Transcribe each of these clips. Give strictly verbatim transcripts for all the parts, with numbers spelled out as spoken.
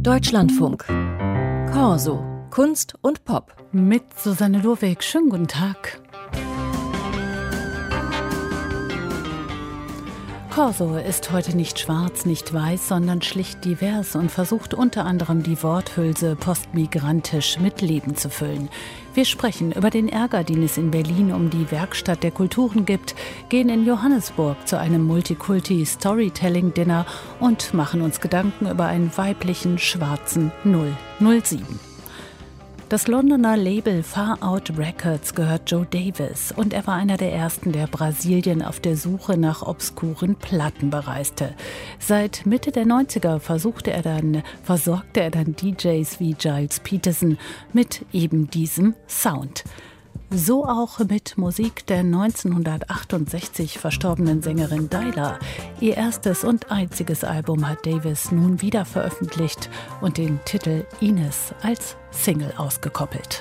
Deutschlandfunk. Corso. Kunst und Pop. Mit Susanne Lurweg. Schönen guten Tag. Corso ist heute nicht schwarz, nicht weiß, sondern schlicht divers und versucht unter anderem die Worthülse postmigrantisch mit Leben zu füllen. Wir sprechen über den Ärger, den es in Berlin um die Werkstatt der Kulturen gibt, gehen in Johannesburg zu einem Multikulti-Storytelling-Dinner und machen uns Gedanken über einen weiblichen schwarzen null null sieben. Das Londoner Label Far Out Records gehört Joe Davis und er war einer der ersten, der Brasilien auf der Suche nach obskuren Platten bereiste. Seit Mitte der neunziger versuchte er dann, versorgte er dann D Js wie Giles Peterson mit eben diesem Sound. So auch mit Musik der neunzehnhundertachtundsechzig verstorbenen Sängerin Dyla. Ihr erstes und einziges Album hat Davis nun wieder veröffentlicht und den Titel Ines als Single ausgekoppelt.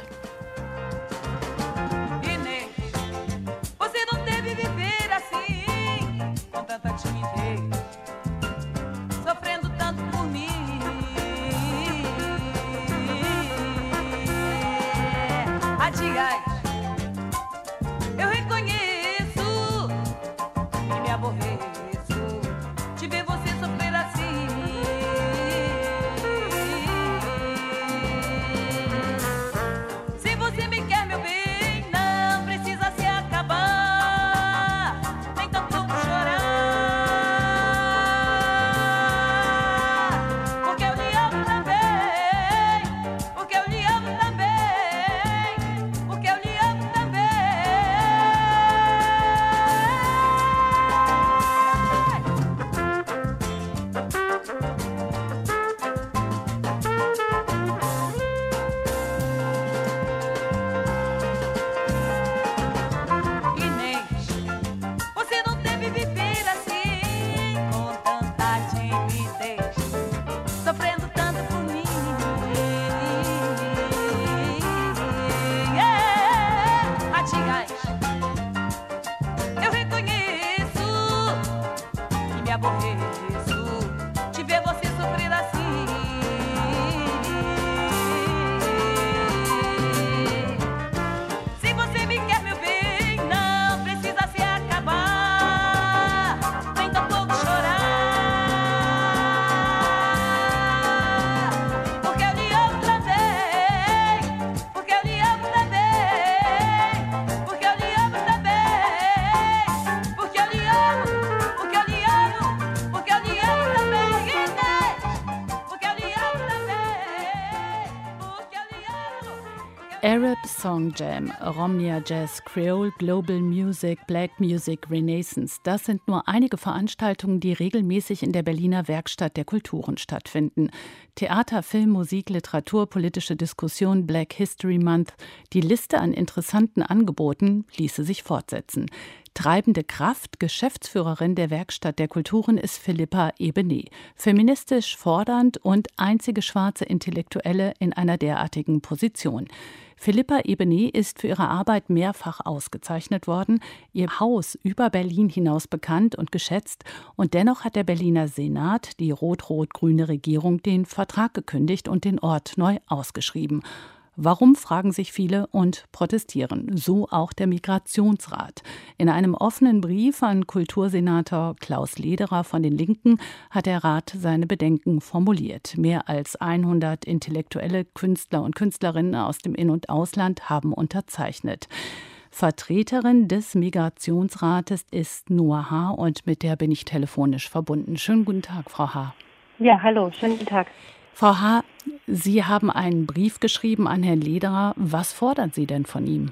Arab Song Jam, Romnia Jazz, Creole Global Music, Black Music Renaissance. Das sind nur einige Veranstaltungen, die regelmäßig in der Berliner Werkstatt der Kulturen stattfinden. Theater, Film, Musik, Literatur, politische Diskussion, Black History Month. Die Liste an interessanten Angeboten ließe sich fortsetzen. Treibende Kraft, Geschäftsführerin der Werkstatt der Kulturen ist Philippa Ebenet. Feministisch fordernd und einzige schwarze Intellektuelle in einer derartigen Position. Philippa Ebenet ist für ihre Arbeit mehrfach ausgezeichnet worden, ihr Haus über Berlin hinaus bekannt und geschätzt. Und dennoch hat der Berliner Senat, die rot-rot-grüne Regierung, den Vertrag gekündigt und den Ort neu ausgeschrieben. Warum, fragen sich viele und protestieren. So auch der Migrationsrat. In einem offenen Brief an Kultursenator Klaus Lederer von den Linken hat der Rat seine Bedenken formuliert. Mehr als hundert intellektuelle Künstler und Künstlerinnen aus dem In- und Ausland haben unterzeichnet. Vertreterin des Migrationsrates ist Noah H. und mit der bin ich telefonisch verbunden. Schönen guten Tag, Frau H. Ja, hallo, schönen guten Tag. Frau H., Sie haben einen Brief geschrieben an Herrn Lederer. Was fordern Sie denn von ihm?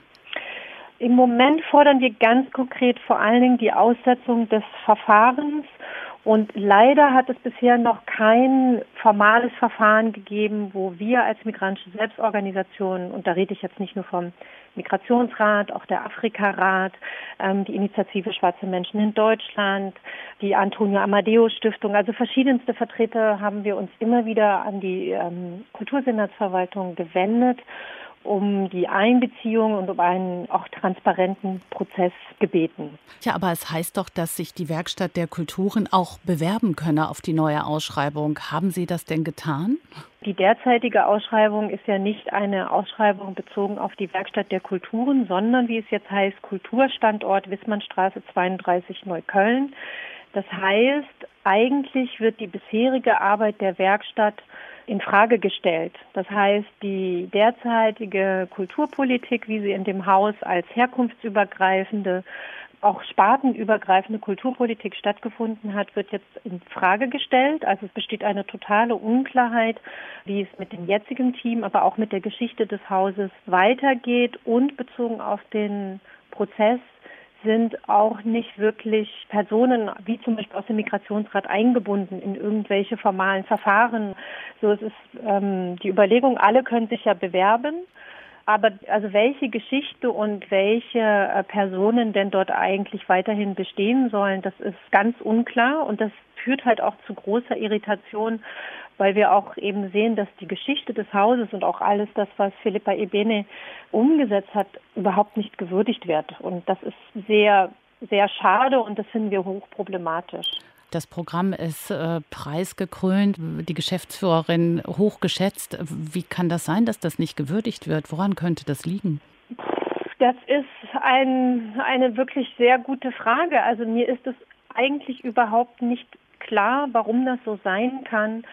Im Moment fordern wir ganz konkret vor allen Dingen die Aussetzung des Verfahrens. Und leider hat es bisher noch kein formales Verfahren gegeben, wo wir als migrantische Selbstorganisation, und da rede ich jetzt nicht nur vom Migrationsrat, auch der Afrikarat, ähm, die Initiative Schwarze Menschen in Deutschland, die Antonio Amadeo Stiftung, also verschiedenste Vertreter haben wir uns immer wieder an die ähm, Kultursenatsverwaltung gewendet um die Einbeziehung und um einen auch transparenten Prozess gebeten. Ja, aber es heißt doch, dass sich die Werkstatt der Kulturen auch bewerben könne auf die neue Ausschreibung. Haben Sie das denn getan? Die derzeitige Ausschreibung ist ja nicht eine Ausschreibung bezogen auf die Werkstatt der Kulturen, sondern, wie es jetzt heißt, Kulturstandort Wissmannstraße zweiunddreißig Neukölln. Das heißt, eigentlich wird die bisherige Arbeit der Werkstatt in Frage gestellt. Das heißt, die derzeitige Kulturpolitik, wie sie in dem Haus als herkunftsübergreifende, auch spartenübergreifende Kulturpolitik stattgefunden hat, wird jetzt in Frage gestellt. Also es besteht eine totale Unklarheit, wie es mit dem jetzigen Team, aber auch mit der Geschichte des Hauses weitergeht. Und bezogen auf den Prozess sind auch nicht wirklich Personen, wie zum Beispiel aus dem Migrationsrat, eingebunden in irgendwelche formalen Verfahren. So, es ist ähm, die Überlegung, alle können sich ja bewerben. Aber also welche Geschichte und welche äh, Personen denn dort eigentlich weiterhin bestehen sollen, das ist ganz unklar. Und das führt halt auch zu großer Irritation, weil wir auch eben sehen, dass die Geschichte des Hauses und auch alles das, was Philippa Ebene umgesetzt hat, überhaupt nicht gewürdigt wird. Und das ist sehr, sehr schade und das finden wir hochproblematisch. Das Programm ist äh, preisgekrönt, die Geschäftsführerin hochgeschätzt. Wie kann das sein, dass das nicht gewürdigt wird? Woran könnte das liegen? Das ist ein, eine wirklich sehr gute Frage. Also mir ist es eigentlich überhaupt nicht klar, warum das so sein kann,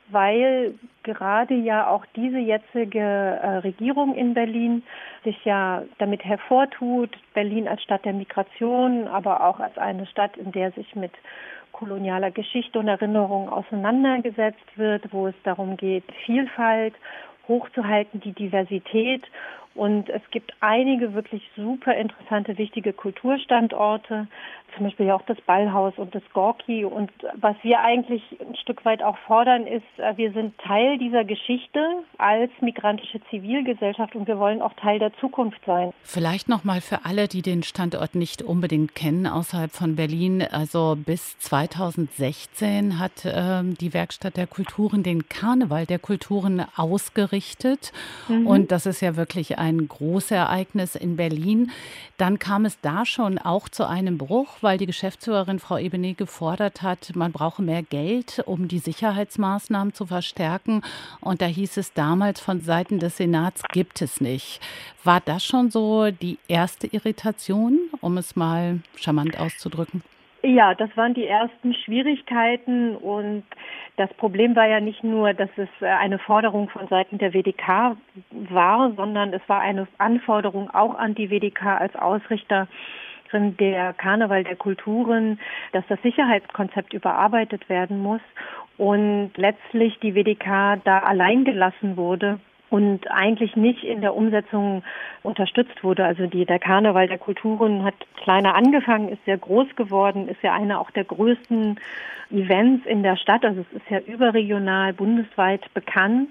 weil gerade ja auch diese jetzige äh, Regierung in Berlin sich ja damit hervortut, Berlin als Stadt der Migration, aber auch als eine Stadt, in der sich mit kolonialer Geschichte und Erinnerung auseinandergesetzt wird, wo es darum geht, Vielfalt hochzuhalten, die Diversität. Und es gibt einige wirklich super interessante, wichtige Kulturstandorte, zum Beispiel ja auch das Ballhaus und das Gorki. Und was wir eigentlich ein Stück weit auch fordern, ist, wir sind Teil dieser Geschichte als migrantische Zivilgesellschaft und wir wollen auch Teil der Zukunft sein. Vielleicht noch mal für alle, die den Standort nicht unbedingt kennen, außerhalb von Berlin. Also bis zweitausendsechzehn hat ähm, die Werkstatt der Kulturen den Karneval der Kulturen ausgerichtet. Mhm. Und das ist ja wirklich ein großes Ereignis in Berlin. Dann kam es da schon auch zu einem Bruch, weil die Geschäftsführerin Frau Ebene gefordert hat, man brauche mehr Geld, um die Sicherheitsmaßnahmen zu verstärken. Und da hieß es damals von Seiten des Senats, gibt es nicht. War das schon so die erste Irritation, um es mal charmant auszudrücken? Ja, das waren die ersten Schwierigkeiten und das Problem war ja nicht nur, dass es eine Forderung von Seiten der W D K war, sondern es war eine Anforderung auch an die W D K als Ausrichter der Karneval der Kulturen, dass das Sicherheitskonzept überarbeitet werden muss und letztlich die W D K da allein gelassen wurde und eigentlich nicht in der Umsetzung unterstützt wurde. Also die, der Karneval der Kulturen hat kleiner angefangen, ist sehr groß geworden, ist ja einer auch der größten Events in der Stadt. Also es ist ja überregional, bundesweit bekannt.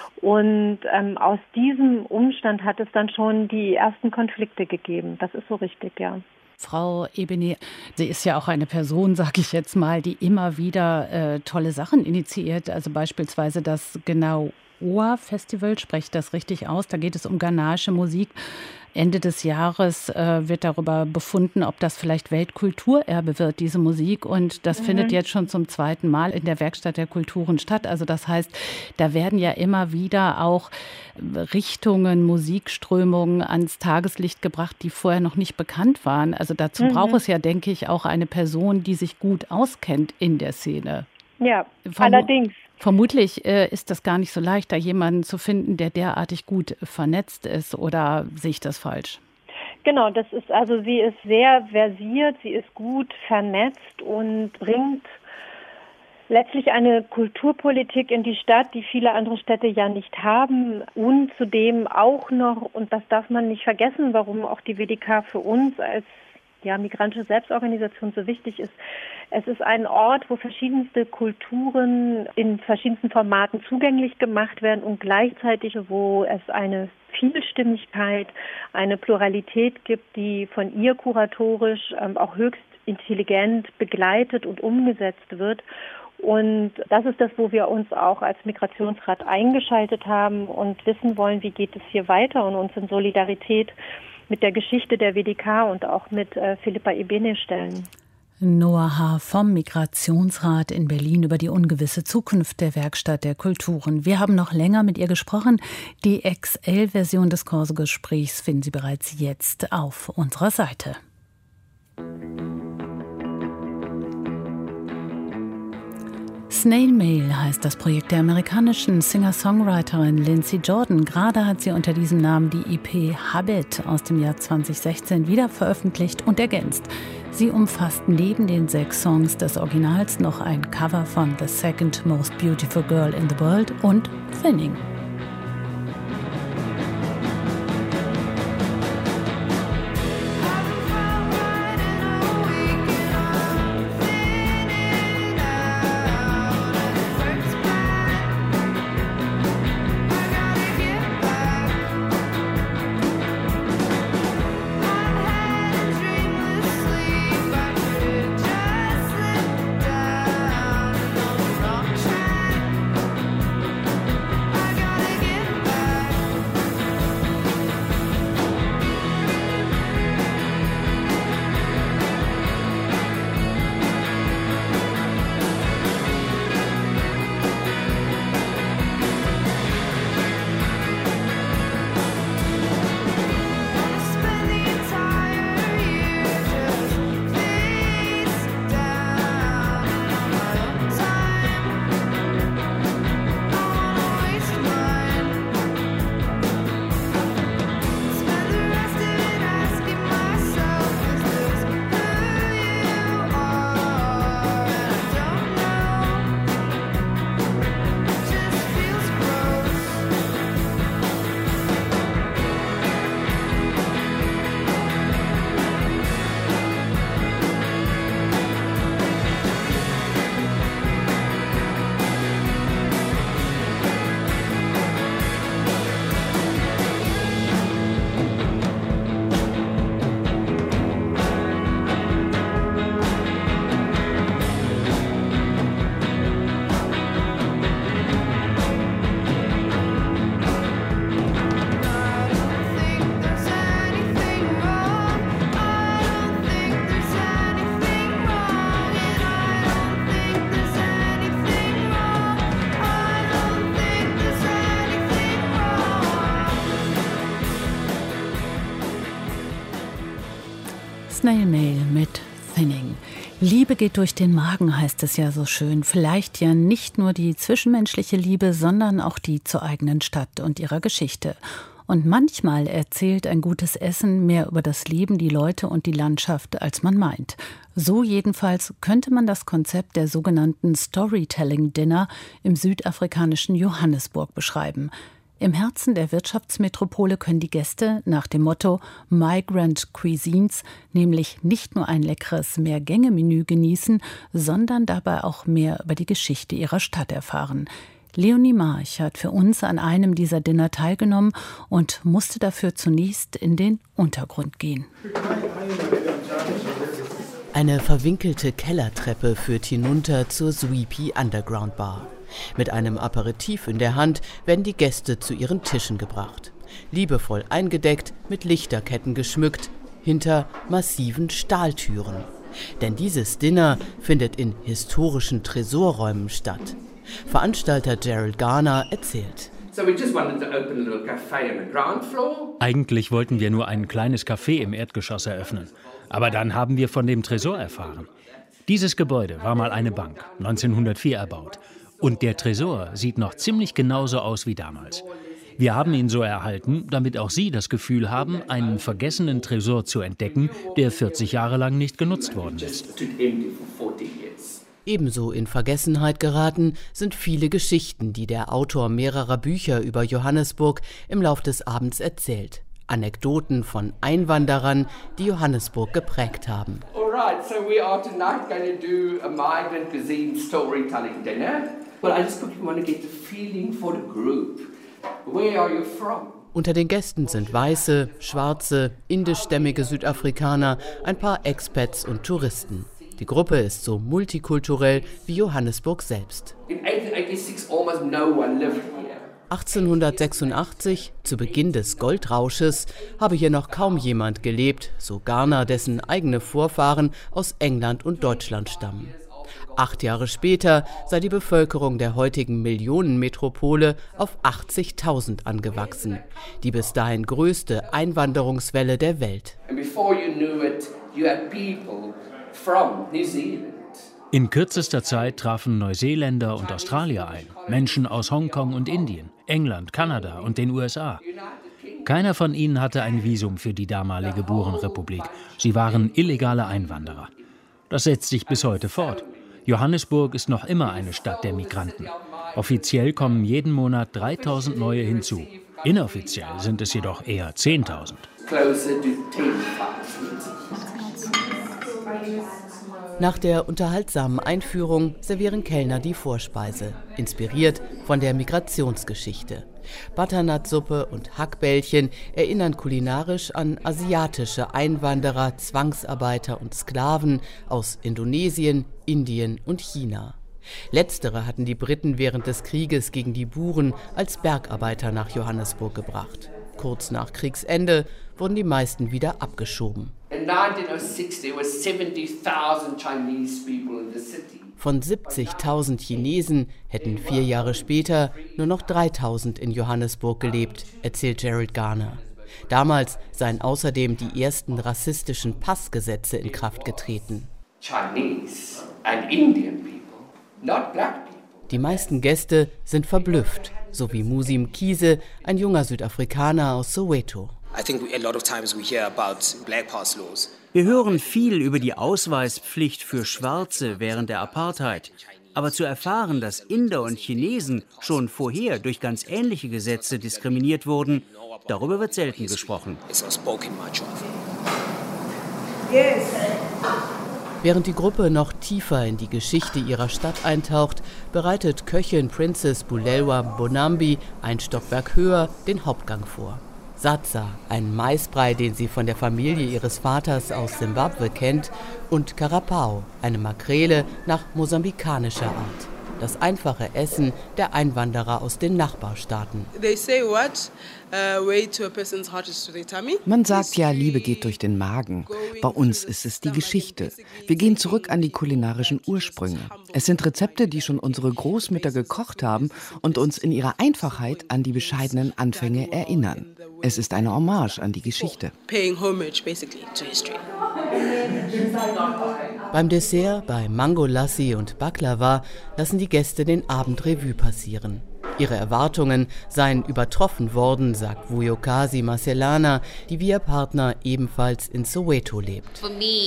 Und ähm, aus diesem Umstand hat es dann schon die ersten Konflikte gegeben. Das ist so richtig, ja. Frau Ebene, sie ist ja auch eine Person, sage ich jetzt mal, die immer wieder äh, tolle Sachen initiiert. Also beispielsweise das Genau Ohr-Festival, spreche ich das richtig aus? Da geht es um ghanaische Musik. Ende des Jahres äh, wird darüber befunden, ob das vielleicht Weltkulturerbe wird, diese Musik. Und das mhm. findet jetzt schon zum zweiten Mal in der Werkstatt der Kulturen statt. Also das heißt, da werden ja immer wieder auch Richtungen, Musikströmungen ans Tageslicht gebracht, die vorher noch nicht bekannt waren. Also dazu mhm. braucht es ja, denke ich, auch eine Person, die sich gut auskennt in der Szene. Ja, Verm- allerdings. Vermutlich äh, ist das gar nicht so leicht, da jemanden zu finden, der derartig gut vernetzt ist, oder sehe ich das falsch? Genau, das ist also, sie ist sehr versiert, sie ist gut vernetzt und bringt letztlich eine Kulturpolitik in die Stadt, die viele andere Städte ja nicht haben und zudem auch noch, und das darf man nicht vergessen, warum auch die W D K für uns als ja, migrantische Selbstorganisation so wichtig ist. Es ist ein Ort, wo verschiedenste Kulturen in verschiedensten Formaten zugänglich gemacht werden und gleichzeitig, wo es eine Vielstimmigkeit, eine Pluralität gibt, die von ihr kuratorisch ähm, auch höchst intelligent begleitet und umgesetzt wird. Und das ist das, wo wir uns auch als Migrationsrat eingeschaltet haben und wissen wollen, wie geht es hier weiter und uns in Solidarität mit der Geschichte der W D K und auch mit äh, Philippa Ebene stellen. Noah Haar vom Migrationsrat in Berlin über die ungewisse Zukunft der Werkstatt der Kulturen. Wir haben noch länger mit ihr gesprochen. Die X L-Version des Corso-Gesprächs finden Sie bereits jetzt auf unserer Seite. Snail Mail heißt das Projekt der amerikanischen Singer-Songwriterin Lindsey Jordan. Gerade hat sie unter diesem Namen die E P Habit aus dem Jahr zwanzig sechzehn wieder veröffentlicht und ergänzt. Sie umfasst neben den sechs Songs des Originals noch ein Cover von The Second Most Beautiful Girl in the World und Thinning. Snail Mail mit Thinning. Liebe geht durch den Magen, heißt es ja so schön. Vielleicht ja nicht nur die zwischenmenschliche Liebe, sondern auch die zur eigenen Stadt und ihrer Geschichte. Und manchmal erzählt ein gutes Essen mehr über das Leben, die Leute und die Landschaft, als man meint. So jedenfalls könnte man das Konzept der sogenannten Storytelling Dinner im südafrikanischen Johannesburg beschreiben. Im Herzen der Wirtschaftsmetropole können die Gäste nach dem Motto Migrant Cuisines nämlich nicht nur ein leckeres Mehrgänge-Menü genießen, sondern dabei auch mehr über die Geschichte ihrer Stadt erfahren. Leonie March hat für uns an einem dieser Dinner teilgenommen und musste dafür zunächst in den Untergrund gehen. Eine verwinkelte Kellertreppe führt hinunter zur Sweepy Underground Bar. Mit einem Aperitif in der Hand werden die Gäste zu ihren Tischen gebracht. Liebevoll eingedeckt, mit Lichterketten geschmückt, hinter massiven Stahltüren. Denn dieses Dinner findet in historischen Tresorräumen statt. Veranstalter Gerald Garner erzählt. Eigentlich wollten wir nur ein kleines Café im Erdgeschoss eröffnen. Aber dann haben wir von dem Tresor erfahren. Dieses Gebäude war mal eine Bank, neunzehnhundertvier erbaut. Und der Tresor sieht noch ziemlich genauso aus wie damals. Wir haben ihn so erhalten, damit auch Sie das Gefühl haben, einen vergessenen Tresor zu entdecken, der vierzig Jahre lang nicht genutzt worden ist. Ebenso in Vergessenheit geraten sind viele Geschichten, die der Autor mehrerer Bücher über Johannesburg im Lauf des Abends erzählt. Anekdoten von Einwanderern, die Johannesburg geprägt haben. Alright, so we are tonight going to do a migrant cuisine storytelling dinner. Well, I just want to get the feeling for the group. Where are you from? Unter den Gästen sind weiße, schwarze, indischstämmige Südafrikaner, ein paar Expats und Touristen. Die Gruppe ist so multikulturell wie Johannesburg selbst. achtzehnhundertsechsundachtzig, zu Beginn des Goldrausches, habe hier noch kaum jemand gelebt, so Garner, dessen eigene Vorfahren aus England und Deutschland stammen. Acht Jahre später sei die Bevölkerung der heutigen Millionenmetropole auf achtzigtausend angewachsen, die bis dahin größte Einwanderungswelle der Welt. In kürzester Zeit trafen Neuseeländer und Australier ein, Menschen aus Hongkong und Indien, England, Kanada und den U S A. Keiner von ihnen hatte ein Visum für die damalige Burenrepublik. Sie waren illegale Einwanderer. Das setzt sich bis heute fort. Johannesburg ist noch immer eine Stadt der Migranten. Offiziell kommen jeden Monat dreitausend neue hinzu. Inoffiziell sind es jedoch eher zehntausend. Nach der unterhaltsamen Einführung servieren Kellner die Vorspeise, inspiriert von der Migrationsgeschichte. Butternut-Suppe und Hackbällchen erinnern kulinarisch an asiatische Einwanderer, Zwangsarbeiter und Sklaven aus Indonesien, Indien und China. Letztere hatten die Briten während des Krieges gegen die Buren als Bergarbeiter nach Johannesburg gebracht. Kurz nach Kriegsende wurden die meisten wieder abgeschoben. Von siebzigtausend Chinesen hätten vier Jahre später nur noch dreitausend in Johannesburg gelebt, erzählt Gerald Garner. Damals seien außerdem die ersten rassistischen Passgesetze in Kraft getreten. Die meisten Gäste sind verblüfft, so wie Musim Kiese, ein junger Südafrikaner aus Soweto. Wir hören viel über die Ausweispflicht für Schwarze während der Apartheid. Aber zu erfahren, dass Inder und Chinesen schon vorher durch ganz ähnliche Gesetze diskriminiert wurden, darüber wird selten gesprochen. Während die Gruppe noch tiefer in die Geschichte ihrer Stadt eintaucht, bereitet Köchin Princess Bulelwa Bonambi ein Stockwerk höher den Hauptgang vor. Satsa, ein Maisbrei, den sie von der Familie ihres Vaters aus Simbabwe kennt, und Carapau, eine Makrele nach mosambikanischer Art. Das einfache Essen der Einwanderer aus den Nachbarstaaten. Man sagt ja, Liebe geht durch den Magen. Bei uns ist es die Geschichte. Wir gehen zurück an die kulinarischen Ursprünge. Es sind Rezepte, die schon unsere Großmütter gekocht haben und uns in ihrer Einfachheit an die bescheidenen Anfänge erinnern. Es ist eine Hommage an die Geschichte. Beim Dessert, bei Mango Lassi und Baklava, lassen die Gäste den Abend Revue passieren. Ihre Erwartungen seien übertroffen worden, sagt Vuyokazi Maselana, die wie ihr Partner ebenfalls in Soweto lebt.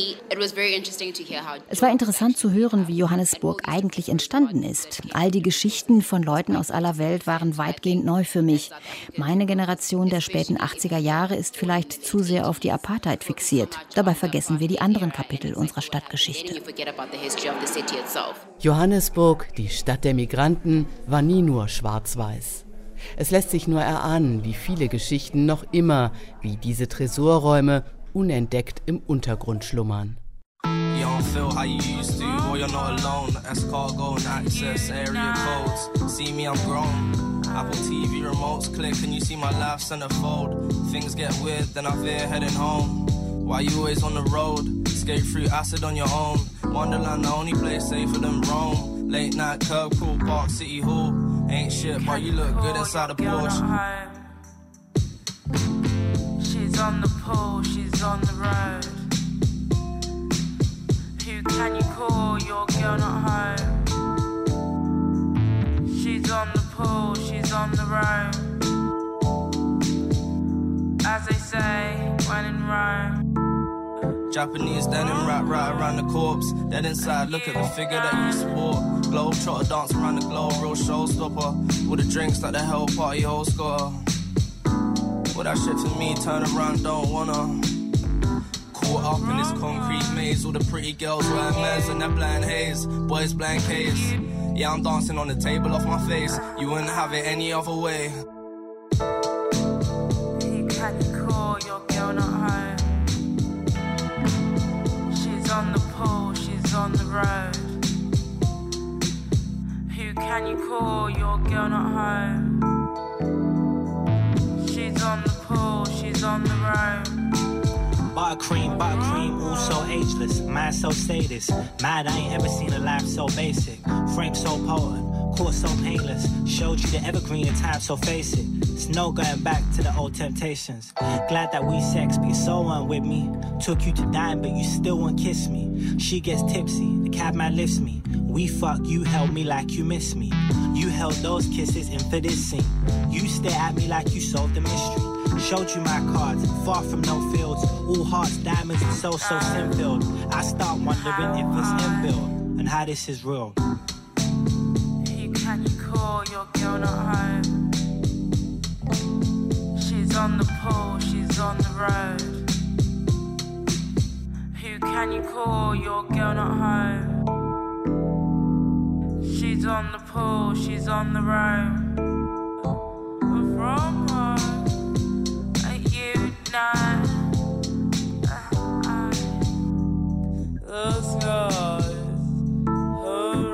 Es war interessant zu hören, wie Johannesburg eigentlich entstanden ist. All die Geschichten von Leuten aus aller Welt waren weitgehend neu für mich. Meine Generation der späten achtziger Jahre ist vielleicht zu sehr auf die Apartheid fixiert. Dabei vergessen wir die anderen Kapitel unserer Stadtgeschichte. Johannesburg, die Stadt der Migranten, war nie nur schwarz-weiß. Es lässt sich nur erahnen, wie viele Geschichten noch immer, wie diese Tresorräume, unentdeckt im Untergrund schlummern. Apple T V remotes click and you see my life centerfold. Things get weird, then I fear heading home. Why you always on the road? Skate through acid on your own. Wonderland, the only place safer than Rome. Late night curb, cool park, city hall. Ain't shit, but you look good inside a Porsche. She's on the pool, she's on the road. Who can you call? Your girl not home. She's on the pool, she's on the road. As they say, when in Rome. Japanese denim wrap right around the corpse. Dead inside, look at the figure that you sport. Globetrotter dance around the globe, real showstopper. With the drinks like the hell party whole score. Well, that shit for me, turn around, don't wanna. Caught up in this concrete maze. All the pretty girls wear mez and that blind haze. Boys blank case. Yeah, I'm dancing on the table off my face. You wouldn't have it any other way. Who can you call? Your girl not home. She's on the pool, she's on road. Who can you call? Your girl not home. She's on the pool, she's on the road. Buttercream, buttercream, all so ageless. Man so sadist. Mad, I ain't ever seen a life so basic. Frame so potent, course so painless. Showed you the evergreen in time, so face it. It's no going back to the old temptations. Glad that we sex, but you're so on with me. Took you to dine, but you still won't kiss me. She gets tipsy, the cabman lifts me. We fuck, you held me like you miss me. You held those kisses in for this scene. You stare at me like you solved the mystery. Showed you my cards, far from no fields. All hearts, diamonds, and so, so sin-filled. I start wondering if it's inbuilt and how this is real. Who can you call? Your girl not home. She's on the pool, she's on the road. Who can you call? Your girl not home. She's on the pool, she's on the road. From home, you know. The skies have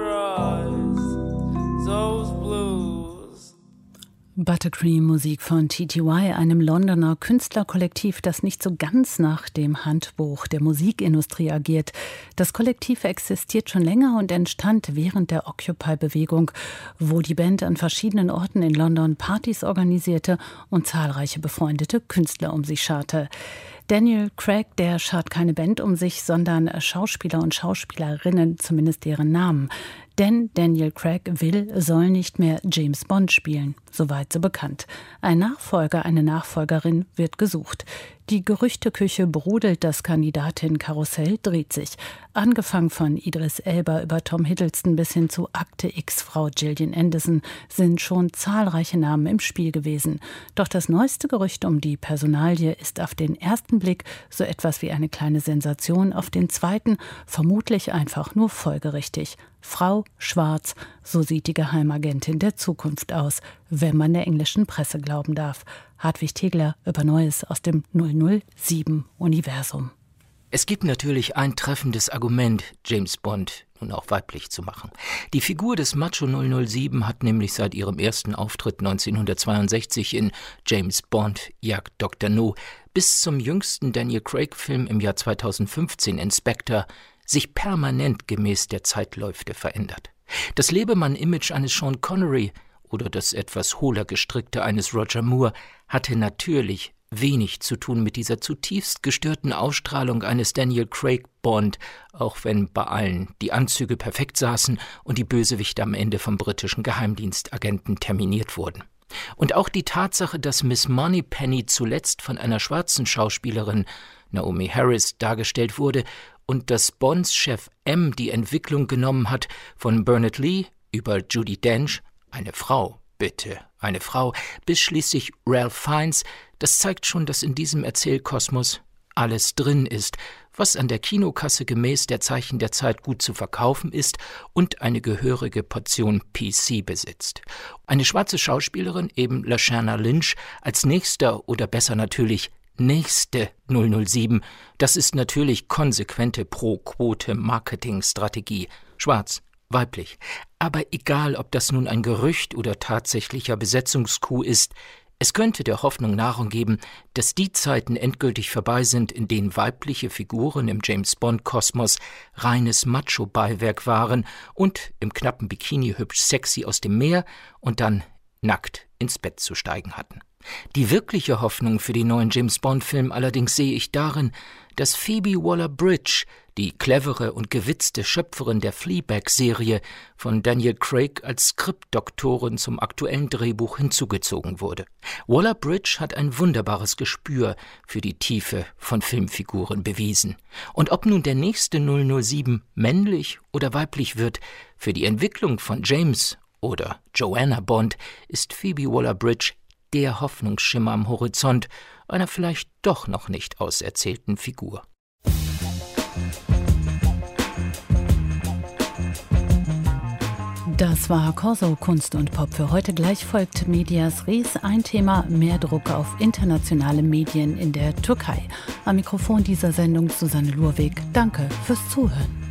rise, those blues. Buttercream, Musik von T T Y, einem Londoner Künstlerkollektiv, das nicht so ganz nach dem Handbuch der Musikindustrie agiert. Das Kollektiv existiert schon länger und entstand während der Occupy-Bewegung, wo die Band an verschiedenen Orten in London Partys organisierte und zahlreiche befreundete Künstler um sich scharte. Daniel Craig, der schart keine Band um sich, sondern Schauspieler und Schauspielerinnen, zumindest deren Namen. Denn Daniel Craig will, soll nicht mehr James Bond spielen, soweit so bekannt. Ein Nachfolger, eine Nachfolgerin wird gesucht. Die Gerüchteküche brodelt, das Kandidatin-Karussell dreht sich. Angefangen von Idris Elba über Tom Hiddleston bis hin zu Akte X-Frau Gillian Anderson sind schon zahlreiche Namen im Spiel gewesen. Doch das neueste Gerücht um die Personalie ist auf den ersten Blick so etwas wie eine kleine Sensation, auf den zweiten vermutlich einfach nur folgerichtig. Frau Schwarz, so sieht die Geheimagentin der Zukunft aus, wenn man der englischen Presse glauben darf. Hartwig Tegler über Neues aus dem null null sieben-Universum. Es gibt natürlich ein treffendes Argument, James Bond nun auch weiblich zu machen. Die Figur des Macho null null sieben hat nämlich seit ihrem ersten Auftritt neunzehnhundertzweiundsechzig in James Bond jagt Doktor No bis zum jüngsten Daniel Craig-Film im Jahr zweitausendfünfzehn Inspector sich permanent gemäß der Zeitläufte verändert. Das Lebemann-Image eines Sean Connery oder das etwas hohler gestrickte eines Roger Moore hatte natürlich wenig zu tun mit dieser zutiefst gestörten Ausstrahlung eines Daniel Craig Bond, auch wenn bei allen die Anzüge perfekt saßen und die Bösewichte am Ende vom britischen Geheimdienstagenten terminiert wurden. Und auch die Tatsache, dass Miss Moneypenny zuletzt von einer schwarzen Schauspielerin, Naomi Harris, dargestellt wurde und dass Bonds Chef M die Entwicklung genommen hat von Bernard Lee über Judi Dench, eine Frau, bitte, eine Frau, bis schließlich Ralph Fiennes, das zeigt schon, dass in diesem Erzählkosmos alles drin ist, was an der Kinokasse gemäß der Zeichen der Zeit gut zu verkaufen ist und eine gehörige Portion P C besitzt. Eine schwarze Schauspielerin, eben Lashana Lynch, als nächster oder besser natürlich nächste null null sieben, das ist natürlich konsequente Pro-Quote-Marketing-Strategie. Schwarz, weiblich. Aber egal, ob das nun ein Gerücht oder tatsächlicher Besetzungscoup ist, es könnte der Hoffnung Nahrung geben, dass die Zeiten endgültig vorbei sind, in denen weibliche Figuren im James-Bond-Kosmos reines Macho-Beiwerk waren und im knappen Bikini hübsch sexy aus dem Meer und dann nackt ins Bett zu steigen hatten. Die wirkliche Hoffnung für den neuen James-Bond-Film allerdings sehe ich darin, dass Phoebe Waller-Bridge, die clevere und gewitzte Schöpferin der Fleabag-Serie, von Daniel Craig als Skriptdoktorin zum aktuellen Drehbuch hinzugezogen wurde. Waller-Bridge hat ein wunderbares Gespür für die Tiefe von Filmfiguren bewiesen. Und ob nun der nächste null null sieben männlich oder weiblich wird, für die Entwicklung von James oder Joanna Bond ist Phoebe Waller-Bridge der Hoffnungsschimmer am Horizont einer vielleicht doch noch nicht auserzählten Figur. Das war Corso Kunst und Pop für heute. Gleich folgt Medias Res, ein Thema: mehr Druck auf internationale Medien in der Türkei. Am Mikrofon dieser Sendung Susanne Lurweg. Danke fürs Zuhören.